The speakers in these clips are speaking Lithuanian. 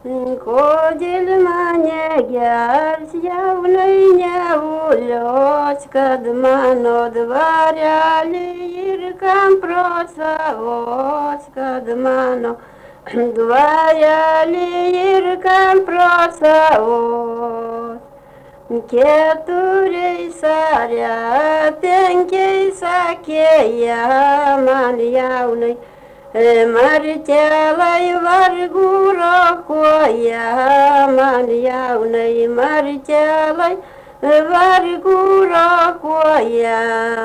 Kodėl mane gers jaunai neulios, kad mano dvarelį ir kam prosavos, kad mano dvarelį ir kam prosavos. Keturiais aria, penkiais akėja man jaunai, martelai vargų rokuoja man jaunai, martelai vargų rokuoja.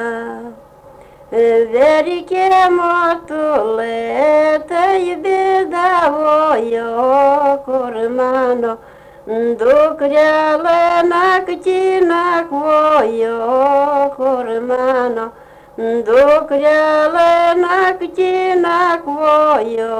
Verkė motulė, tai bėdavojo, kur mano dukrelė naktį nakvojo, kur mano dukrelė naktį nakvojo.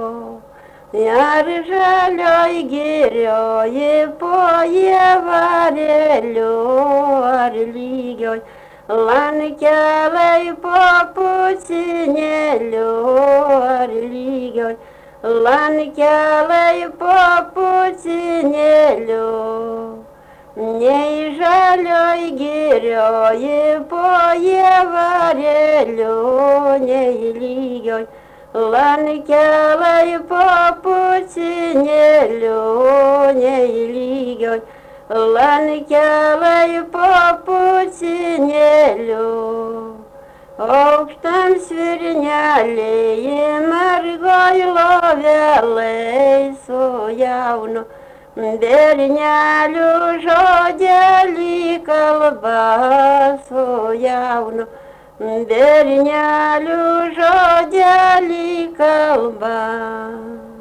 Ar žalioj girioj po jievarėliu, ar lygioj lankelai po pusinėliu, ar lygioj lankelai po pusinėliu. Nei žalioj girioj po jievarėliu, nei lygioj lankelai po pusinėliu, nei lygioj lankelai po pusinėliu. Aukštam svirnelėje margoj lovelėj su jaunu berneliu žodelį kalba, su jaunu berneliu žodelį kalba.